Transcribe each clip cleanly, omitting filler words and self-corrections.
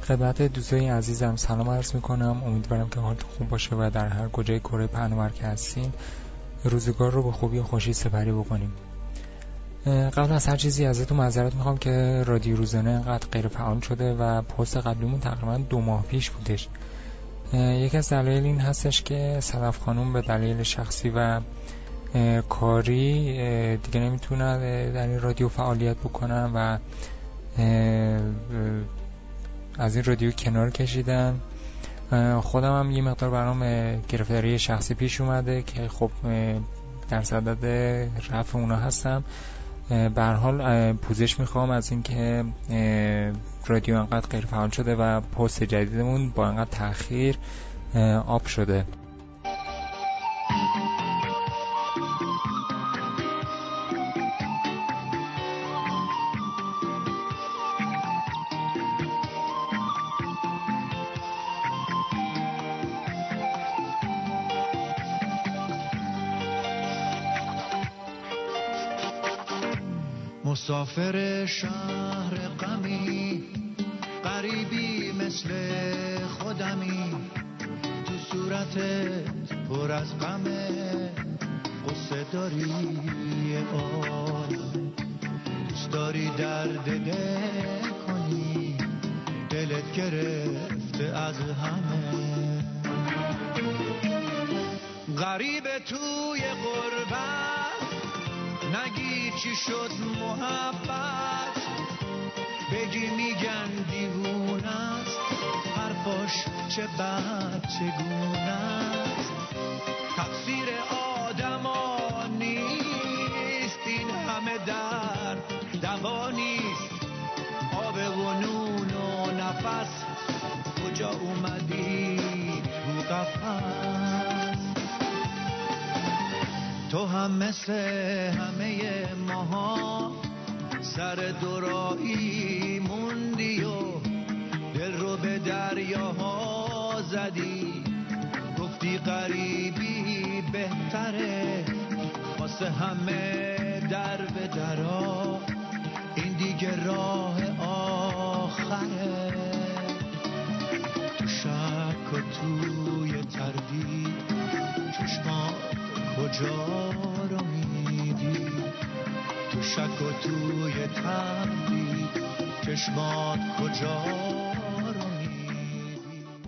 خدمت دوستای عزیزم سلام عرض میکنم. امیدوارم که حالتون خوب باشه و در هر کجای کره پهناور که هستین روزگار رو به خوبی و خوشی سپری بکنیم. قبل از هر چیزی ازتون معذرت میخوام که رادیو روزانه انقدر غیر فعال شده و پست قبلیمون تقریبا 2 ماه پیش بودش. یکی از دلایل این هستش که صدف خانوم به دلیل شخصی و کاری دیگه نمیتونه در این رادیو فعالیت بکنن و از این رادیو کنار کشیدن. خودم هم یه مقدار برام گرفتاری شخصی پیش اومده که خب در صدد رفع اونا هستم. به هر حال پوزش میخوام از این که رادیو انقدر غیر فعال شده و پست جدیدمون با انقدر تأخیر آپ شده. مسافر شهر غمی، غریبی مثل خودمی، تو صورتت پر از غمه، قصه داری آی، دوست داری درد دل کنی، دلت گرفته از همه. غریب توی غربت، نگی چی شد محبت، بگی میگن دیوونه است، حرفاش چه بد چگونه است. تقصیر آدما نیست این همه درد، دوا نیست آب و نون و نفس، کجا اومدی تو قفس. تو هم مثل همه ماها سر دورایی موندی و دل رو به دریاها زدی، گفتی غریبی بهتره واسه همه در به درا، این دیگه راه آخره. تو شک و توی تردید چشمات کجا رو میدی، تو شک و توی تردید چشمات کجا رو میدی.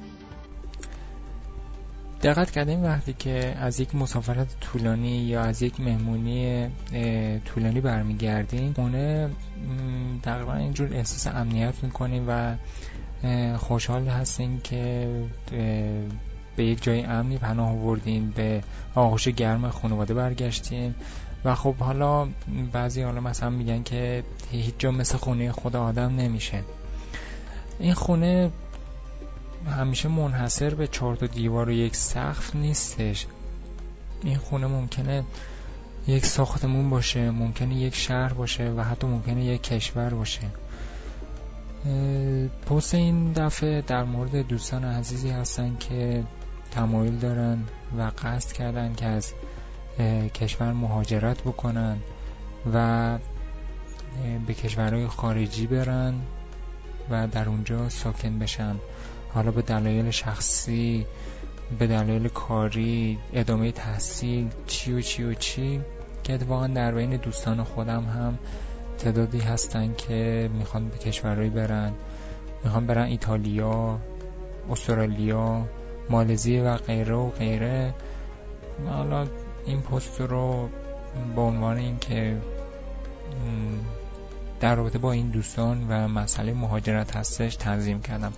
دقت کردیم وقتی که از یک مسافرت طولانی یا از یک مهمونی طولانی برمیگردیم خونه، تقریبا اینجور احساس امنیت میکنیم و خوشحال هستیم که به یک جای امنی پناه آوردین، به آغوش گرم خانواده برگشتین. و خب حالا بعضی حالا مثلا میگن که هیچ جا مثل خونه خود آدم نمیشه. این خونه همیشه منحصر به 4 دیوار و یک سقف نیستش. این خونه ممکنه یک ساختمون باشه، ممکنه یک شهر باشه و حتی ممکنه یک کشور باشه. پست این دفعه در مورد دوستان عزیزی هستن که تمایل دارن و قصد کردن که از کشور مهاجرت بکنن و به کشورهای خارجی برن و در اونجا ساکن بشن، حالا به دلایل شخصی، به دلایل کاری، ادامه تحصیل، چی که اتفاقا در بین دوستان خودم هم تعدادی هستن که میخوان به کشورهایی برن، میخوان برن ایتالیا، استرالیا، مالزی و غیره و غیره. حالا این پست رو با عنوان این که در رابطه با این دوستان و مسئله مهاجرت هستش تنظیم کردم.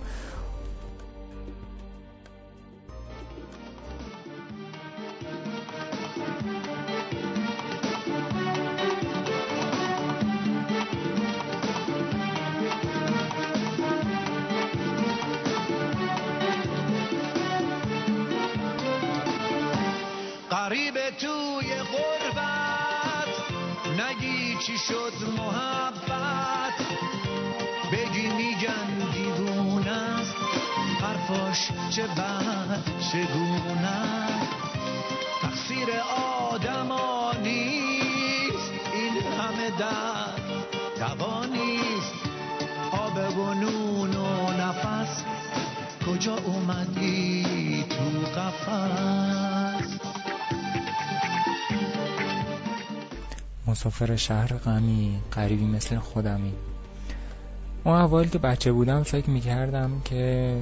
غریب توی غربت، نگی چی شد محبت، بگی میگن دیوونه است، حرفاش چه بد چگونه. تقصیر آدما نیست این همه درد، دوا نیست آب آب و نون و نفس، کجا اومدی تو قفس؟ مسافر شهر غمی، غریبی مثل خودمی. اون اوایل که بچه بودم فکر میکردم که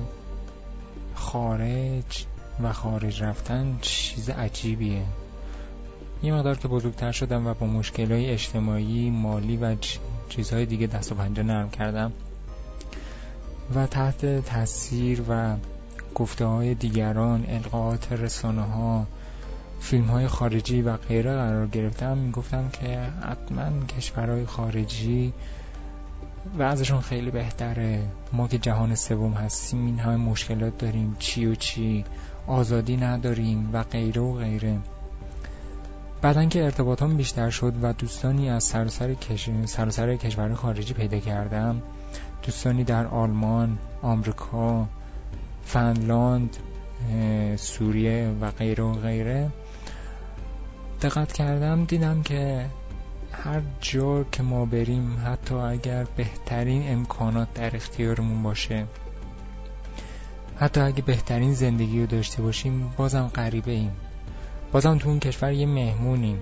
خارج و خارج رفتن چیز عجیبیه. یه مقدار که بزرگتر شدم و با مشکلات اجتماعی، مالی و چیزهای دیگه دست و پنجه نرم کردم و تحت تاثیر و گفته‌های دیگران، القاءات رسانه‌ها، فیلم‌های خارجی و غیره قرار گرفتم، میگفتم که حتما کشورهای خارجی وضعشون خیلی بهتره، ما که جهان سوم هستیم این همه مشکلات داریم، چی و چی، آزادی نداریم و غیره و غیره. بعدن که ارتباطم بیشتر شد و دوستانی از سراسر کشور خارجی پیدا کردم، دوستانی در آلمان، آمریکا، فنلاند، سوریه و غیره و غیره، دقت کردم دیدم که هر جا که ما بریم، حتی اگر بهترین امکانات در اختیارمون باشه، حتی اگه بهترین زندگی رو داشته باشیم، بازم غریبه ایم، بازم تو اون کشور یه مهمونیم.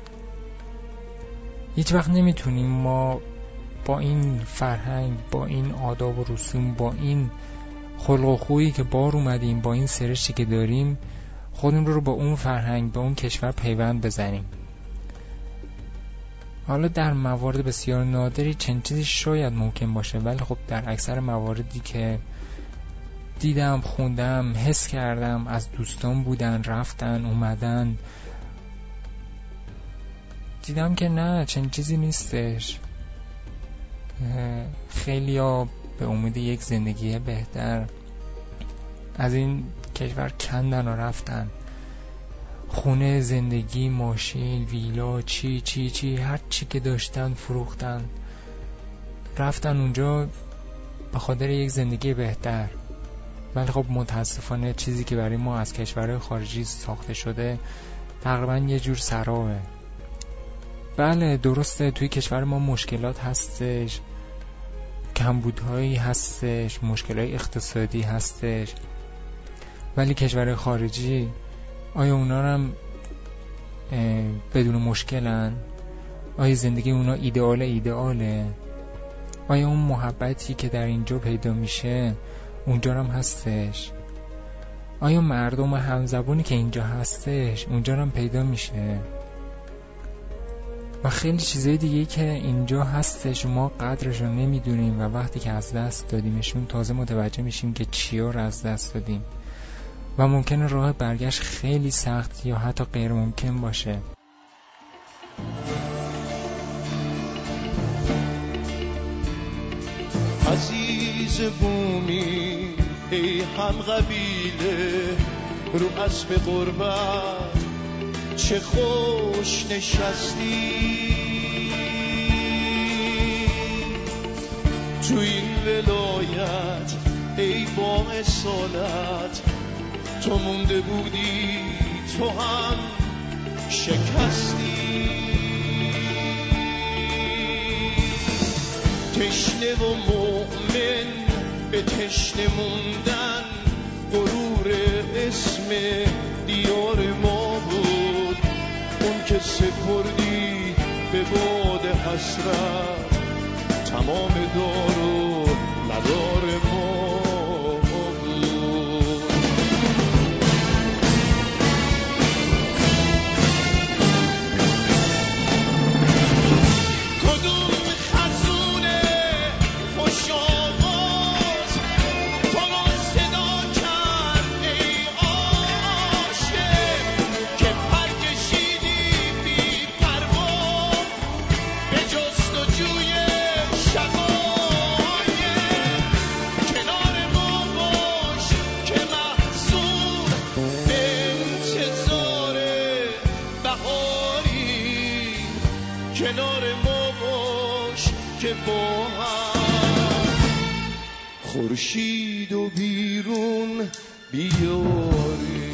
هیچ وقت نمیتونیم ما با این فرهنگ، با این آداب و رسوم، با این خلق و خویی که بار اومدیم، با این سرشتی که داریم، خودمون رو با اون فرهنگ، با اون کشور پیوند بزنیم. حالا در موارد بسیار نادری چنین چیزی شاید ممکن باشه، ولی خب در اکثر مواردی که دیدم، خوندم، حس کردم، از دوستان بودن، رفتن، اومدن، دیدم که نه، چنین چیزی نیستش. خیلیا به امید یک زندگی بهتر از این کشور کندن و رفتن. خونه، زندگی، ماشین، ویلا، چی هر چی که داشتن فروختن، رفتن اونجا به خاطر یک زندگی بهتر. ولی خب متاسفانه چیزی که برای ما از کشورهای خارجی ساخته شده تقریبا یه جور سرابه. بله درسته توی کشور ما مشکلات هستش، کمبودهایی هستش، مشکلات اقتصادی هستش، ولی کشورهای خارجی آیا اونا هم بدون مشکلن؟ آیا زندگی اونا ایدئاله؟ آیا اون محبتی که در اینجا پیدا میشه اونجا هم هستش؟ آیا مردم همزبونی که اینجا هستش اونجا هم پیدا میشه؟ و خیلی چیزای دیگه که اینجا هستش ما قدرش رو نمیدونیم و وقتی که از دست دادیمشون تازه متوجه میشیم که چیا رو از دست دادیم و ممکنه راه برگشت خیلی سخت یا حتی غیر ممکن باشه. عزیز بومی ای هم قبیله، رو اسب غربت چه خوش نشستی، تو این ولایت ای با اصالت، تو مونده بودی تو هم شکستی. تشنه و مؤمن به تشنه موندن، غرور اسم دیار ما بود، اون که سپردی به باد حسرت تمام دار و مدار ما. کنار ما باش که با هم خورشید و بیرون بیاری.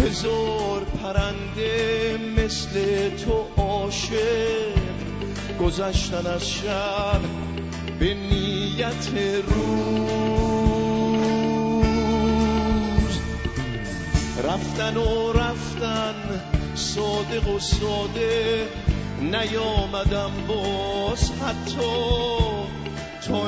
هزار پرنده مثل تو عاشق گذشتن از شب به نیت روز، رفتن و رفتن صادق و ساده، نیامدم باز حتی تا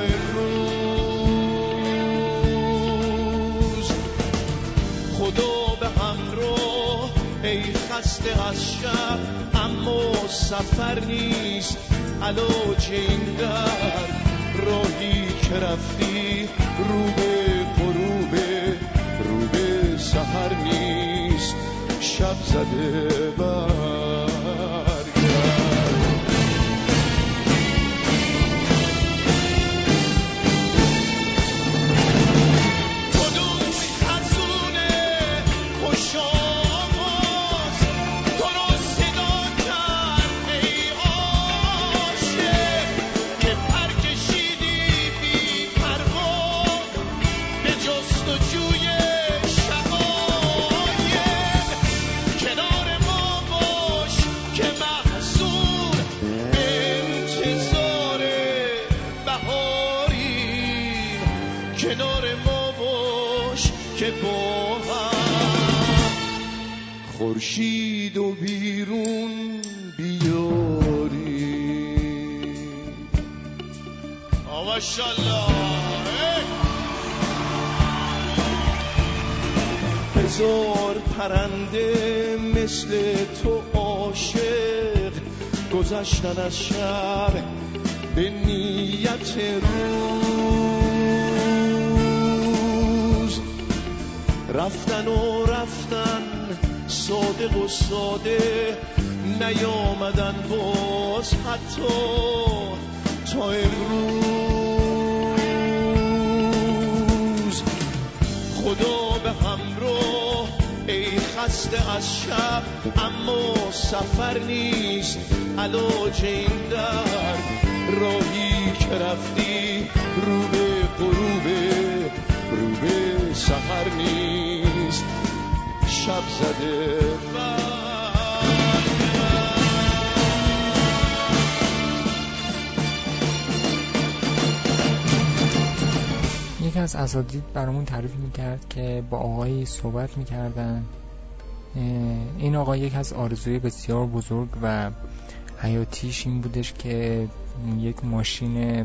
امروز. خدا به همراه ای خسته از شب، اما سفر نیست علاج این درد. راهی که رفتی رو به غروب، رو به سحر نیست شب زده برگرد. خورشید و بیرون بیاری ماشاءالله. هزار پرنده مثل تو عاشق گذشتن از شب به نیت روز، رفتن و رفتن صادق و ساده، نیامدن باز حتی تا امروز. خدا به همراه ای خسته از شب، اما سفر نیست علاج این درد. راهی که رفتی رو به غروب، رو به سحر نیست شب زده یکی از اساتید برامون تعریف میکرد که با آقایی صحبت میکردن. این آقا یک از آرزوی بسیار بزرگ و حیاتیش این بودش که یک ماشین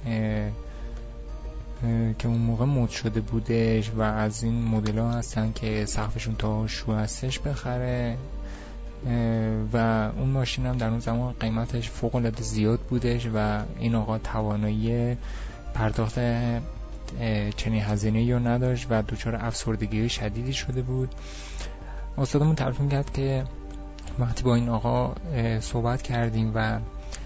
که اون موقع مد شده بودش و از این مدل ها هستن که سقفشون تا شو هستش بخره، و اون ماشین هم در اون زمان قیمتش فوق العاده زیاد بودش و این آقا توانایی پرداخت چنین هزینه‌ای رو نداشت و دچار افسردگی شدیدی شده بود. استادمون تعریف می‌کرد که وقتی با این آقا صحبت کردیم و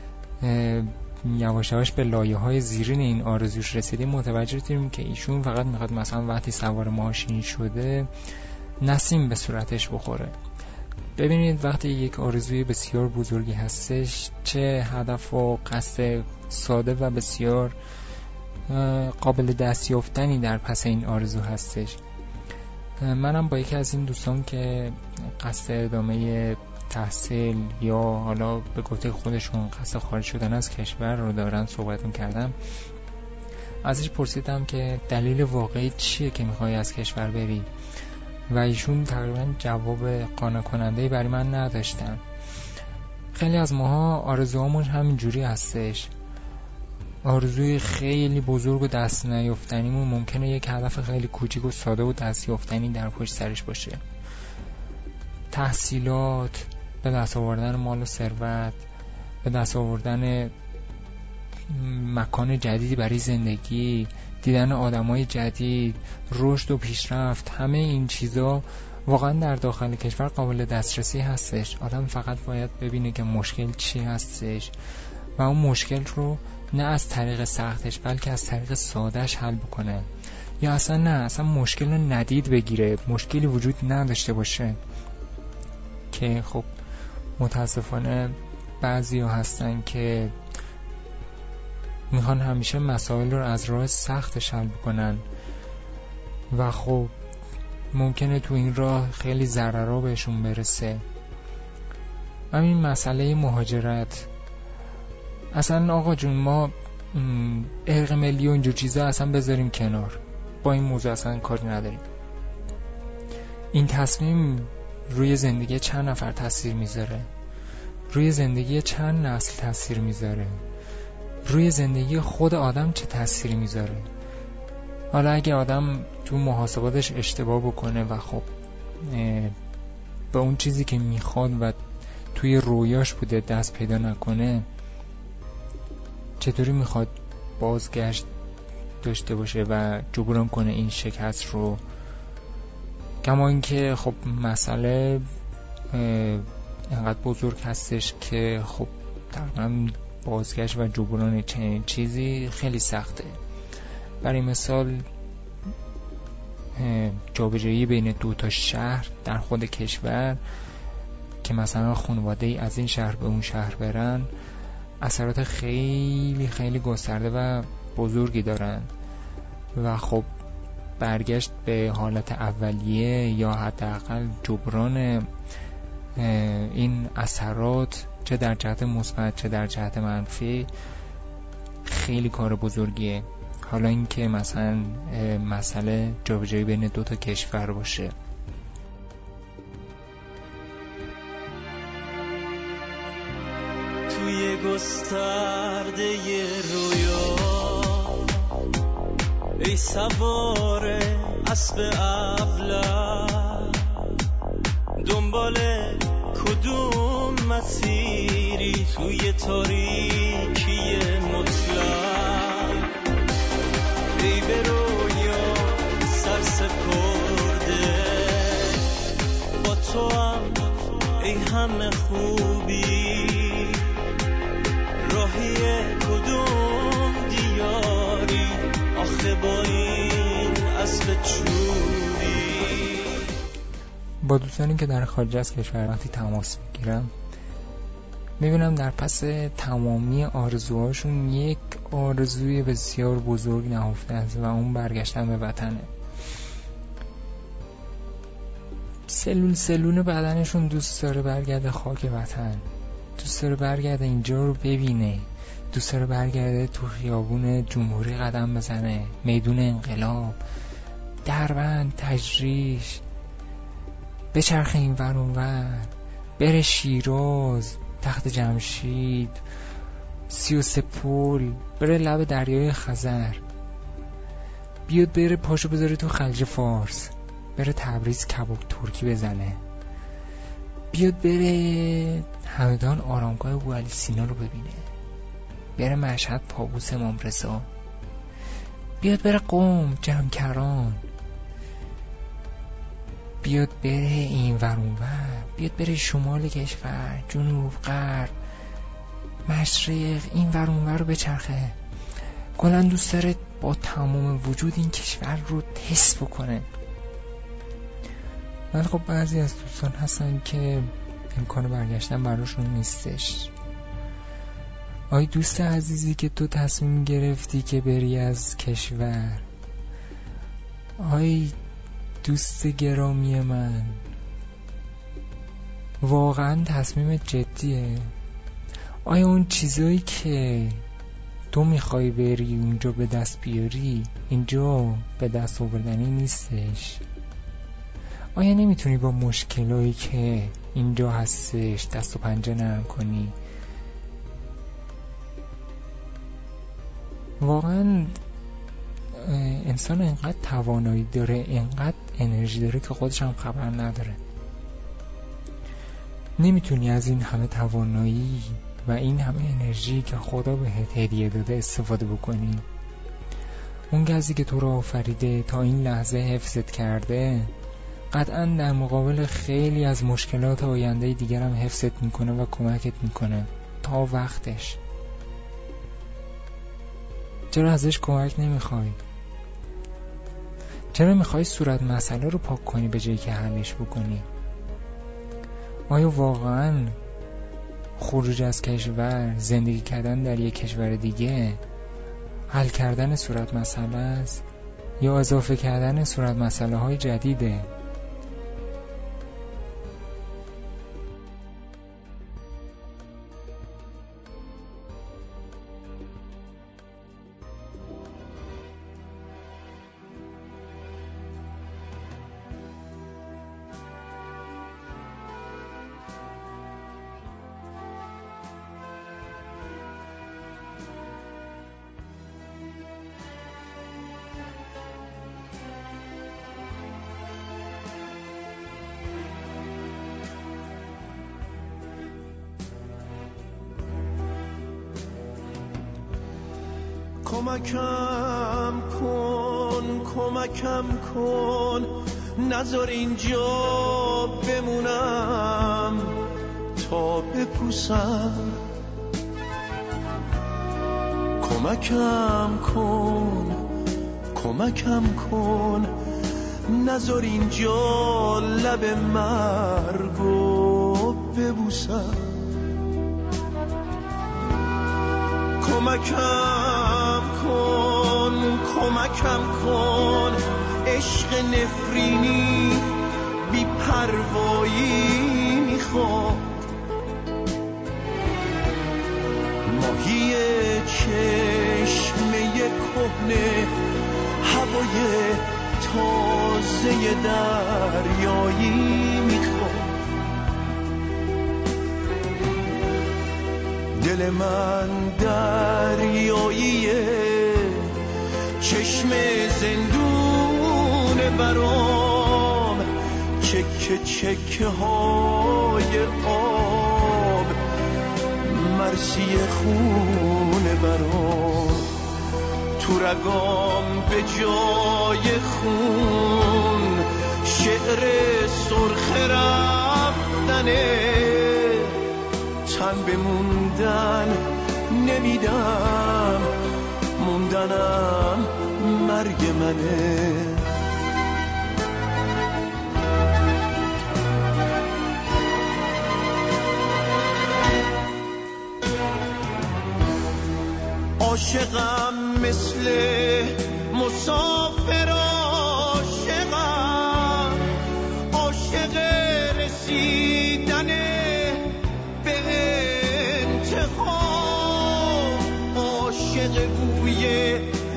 یواش یواش به لایه‌های زیرین این آرزوش رسیدیم، متوجه شدیم که ایشون فقط میخواد مثلا وقتی سوار ماشین شده نسیم به صورتش بخوره. ببینید وقتی یک آرزوی بسیار بزرگی هستش، چه هدف و قصد ساده و بسیار قابل دستیافتنی در پس این آرزو هستش. منم با یکی از این دوستان که قصد ادامه تحصیل یا حالا به گفته خودشون قصد خارج شدن از کشور رو دارن صحبت می‌کردم. ازش پرسیدم که دلیل واقعی چیه که می‌خوای از کشور بری، و ایشون تقریبا جواب قانع کننده‌ای برای من نداشتن. خیلی از ماها آرزوهامون همین جوری هستش. آرزوی خیلی بزرگ و دست نیافتنیمون ممکنه یک هدف خیلی کوچیک و ساده و دست یافتنی در پشت سرش باشه. تحصیلات، به دست آوردن مال و ثروت، به دست آوردن مکان جدیدی برای زندگی، دیدن آدمای جدید، رشد و پیشرفت، همه این چیزا واقعا در داخل کشور قابل دسترسی هستش. آدم فقط باید ببینه که مشکل چی هستش و اون مشکل رو نه از طریق سختش بلکه از طریق سادهش حل بکنه، یا اصلا مشکل رو ندید بگیره، مشکلی وجود نداشته باشه. که خب متاسفانه بعضی ها هستن که میخوان همیشه مسائل رو از راه سختش حل بکنن و خب ممکنه تو این راه خیلی ضررها بهشون برسه. همین مسئله مهاجرت، اصلا آقا جون ما ارق ملی و اینجور چیزا اصلا بذاریم کنار، با این موضوع اصلا کاری نداریم. این تصمیم روی زندگی چند نفر تاثیر میذاره، روی زندگی چند نسل تاثیر میذاره، روی زندگی خود آدم چه تأثیری میذاره. حالا اگه آدم تو محاسباتش اشتباه بکنه و خب به اون چیزی که میخواد و توی رویاش بوده دست پیدا نکنه، چطوری میخواد بازگشت داشته باشه و جبران کنه این شکست رو؟ کما اینکه خب مسئله اینقدر بزرگ هستش که خب تقریبا بازگشت و جبران چنین چیزی خیلی سخته. برای مثال جابجایی بین دو تا شهر در خود کشور که مثلا خانواده‌ای از این شهر به اون شهر برن، اثرات خیلی خیلی گسترده و بزرگی دارن و خب برگشت به حالت اولیه یا حداقل جبران این اثرات چه در جهت مثبت چه در جهت منفی خیلی کار بزرگیه. حالا اینکه مثلا مسئله جابجایی بین دو تا کشور باشه. توی گسترده رویا ای سوار اسب ابله، دنبال کدوم مسیری توی تاریکی مطلق؟ ای به رویا سر سپرده، با تو هم ای همه خوبی، راهی کدوم دیاری آخه با این اسب چوبی؟ با دوستانی که در خارج از کشور وقتی تماس میگیرم میبینم در پس تمامی آرزوهاشون یک آرزوی بسیار بزرگ نهفته است و اون برگشتن به وطنه. سلول بدنشون دوست داره برگرده خاک وطن، دوست داره برگرده اینجا رو ببینه، دوست داره برگرده تو خیابون جمهوری قدم بزنه، میدون انقلاب، دربند، تجریش، بچرخه این ور اون ور، بره شیراز، تخت جمشید، 33 پل، بره لب دریای خزر، بیاد بره پاشو بذاره تو خلیج فارس، بره تبریز کباب ترکی بزنه، بیاد بره همدان آرامگاه ابوعلی سینا رو ببینه، بره مشهد پابوس امام رضا، بیاد بره قم جمکران، بیاد بره این ور اون ور، بیاد بره شمال کشور، جنوب، غرب، مشرق، این ور اون ور رو بچرخه. کلا دوست داره با تمام وجود این کشور رو حس بکنه. ولی خب بعضی از دوستان هستن که امکان برگشتن براشون نیستش. آی دوست عزیزی که تو تصمیم گرفتی که بری از کشور، آی دوست گرامی من، واقعا تصمیم جدیه؟ آیا اون چیزایی که تو میخوای بری اونجا به دست بیاری اینجا به دست آوردنی نیستش؟ آیا نمیتونی با مشکلایی که اینجا هستش دست و پنجه نرم کنی؟ واقعا انسان اینقدر توانایی داره، اینقدر انرژی داره که خودش هم خبر نداره. نمیتونی از این همه توانایی و این همه انرژی که خدا بهت هدیه داده استفاده بکنی؟ اون کسی که تو رو آفریده تا این لحظه حفظت کرده قطعا در مقابل خیلی از مشکلات آینده دیگر هم حفظت میکنه و کمکت میکنه تا وقتش. چرا ازش کمک نمیخوای؟ چرا میخوای صورت مسئله رو پاک کنی به جایی که حلش بکنی؟ آیا واقعا خروج از کشور، زندگی کردن در یک کشور دیگه حل کردن صورت مسئله است؟ یا اضافه کردن صورت مسئله های جدیده. کمکم کن نذار اینجا بمونم تا بپوسم. کمکم کن نذار اینجا لب مرگو ببوسم. کمکم کن عشق نفرینی بی پروایی میخواد. ماهی چشمه کهنه هوای تازه دریایی میخواد. دل من دریاییه، چشم زندون برام، چکه های آب، مرسی خون برام. تو رگام به جای خون شعر سرخ رفتنه، تن بموندن نمیدم، موندنم مرگ منه. عاشقم مثل مسافر، عاشق رسیدن به انتها، عاشق بوی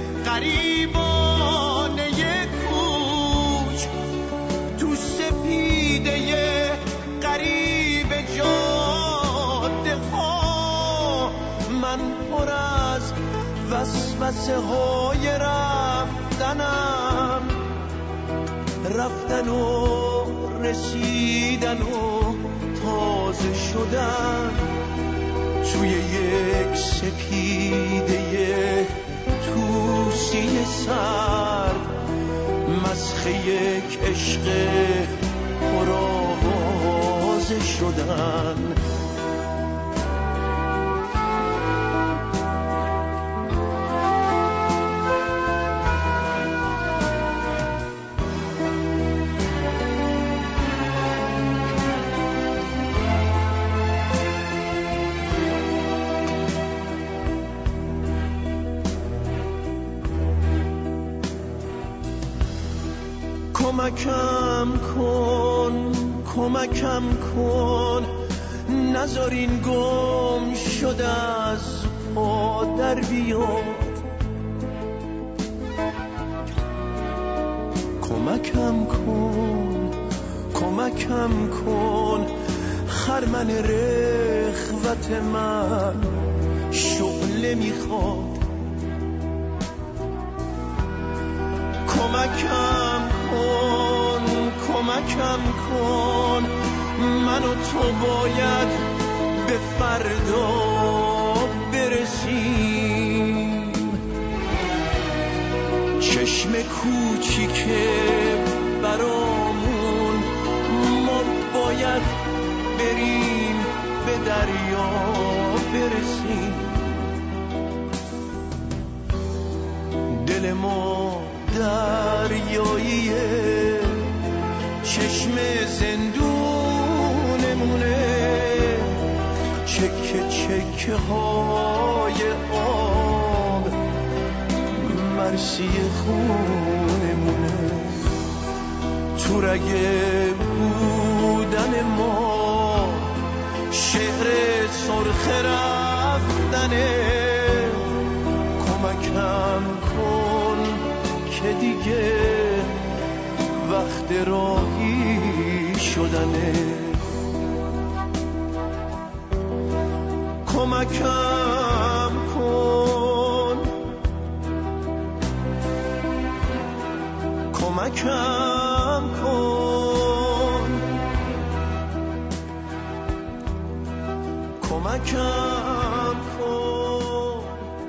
غریبانه کوچ تو سپیده غریب جاده ها. من پر از وسوسه های رفتن و رسیدن و تازه شدن توی یک سپیده توسی سرد، مسخ یک عشق پرآوازه شدن. کمکم کن نذار این گم شده از پا در بیاد. کمکم کن خرمن رخوت من شعله میخواد. کمکم کن من و تو باید به فردا برسیم. چشم کوچیک برامون ما باید بریم به دریا برسیم. دل ما دریاییه، چشم زندونمونه، چکه های آب، مرسی خونمونه، تو رگه بودن ما شعر سرخ رفتنه. کمکم کن که دیگه وقت راهی شدنه. کمکم کن، کمکم کن، کمکم کن،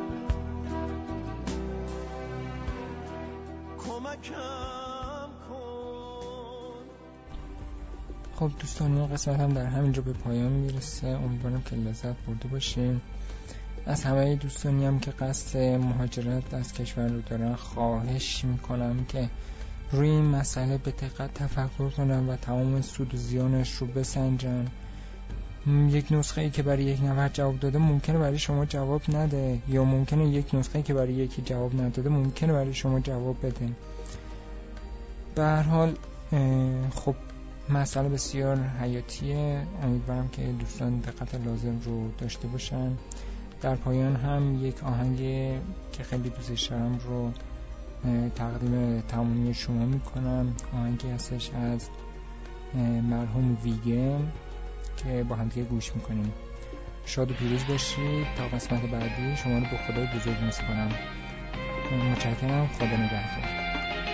کمکم کن. خب دوستان، این قسمت هم در همینجا به پایان میرسه. امیدوارم که لذت برده باشین. از همه دوستانی هم که قصد مهاجرت از کشور رو دارن خواهش میکنم که روی این مسئله به دقت تفکر کنن و تمام سود و زیانش رو بسنجن. یک نسخه ای که برای یک نفر جواب داده ممکنه برای شما جواب نده، یا ممکنه یک نسخه ای که برای یکی جواب نداده ممکنه برای شما جواب بده. به هر حال خب مسئله بسیار حیاتیه. امیدوارم که دوستان دقت لازم رو داشته باشن. در پایان هم یک آهنگ که خیلی دوستش دارم رو تقدیم تمامی شما میکنم. آهنگی هستش از مرحوم ویگن که با هم دیگه گوش میکنیم. شاد و پیروز باشید. تا قسمت بعدی شما رو به خدای بزرگ میسپارم. متشکرم. خدا نگهدار.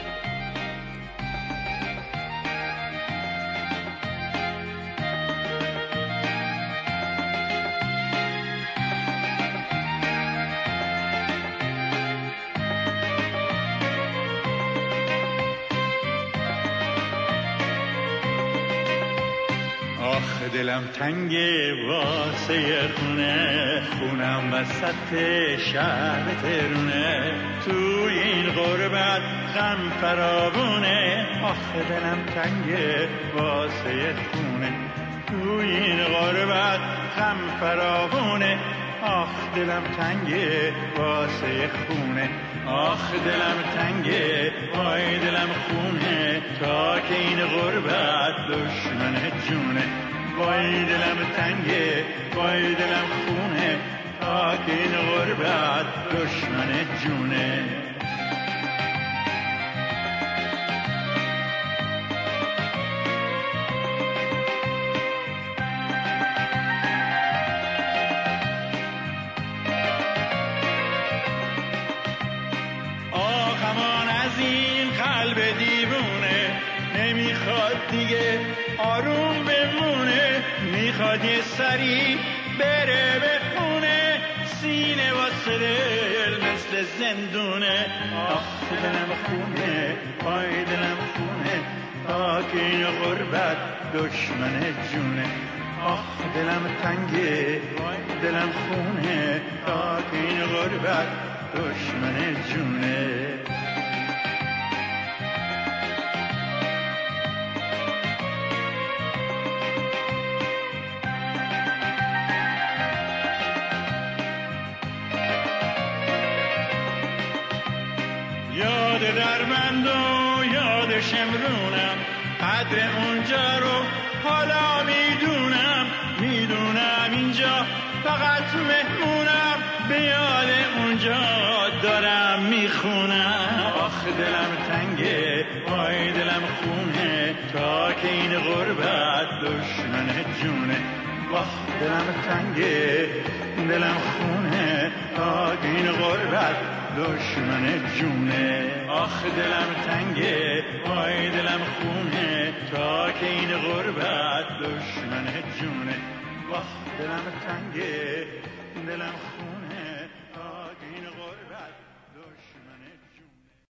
دلم تنگه واسه خونه، خونم وسط شهر تهرونه، توی این غربت غم فراوونه. آخه دلم تنگه واسه خونه، توی این غربت غم فراوونه. آخ دلم تنگه واسه خونه، آخ دلم تنگه وای دلم خونه، تا که این غربت دشمن جونه. وای دلم تنگه وای دلم خونه، تا که این غربت دشمن جونه. آخمان از این قلب دیوونه، نمیخواد دیگه آروم بمونه، میخواد یه سری بره بخونه، سینه واسه دل مثل زندونه. آخ دلم خونه وای دلم خونه، تا که این غربت دشمن جونه. آخ دلم تنگه وای دلم خونه، تا که این غربت دشمن جونه. یاد دربند و یاد شمرونم، قدر اونجا رو حالا میدونم اینجا فقط مهمونم، به یاد اونجا دارم میخونم. آخ دلم تنگه وای دلم خونه، تا که این غربت دشمن جونه. واه دلم تنگه دلم خونه، تا که این غربت دشمن جونه. آخ دلم تنگه وای دلم خونه، تا که این غربت دشمن جونه. واه دلم تنگه دلم خونه.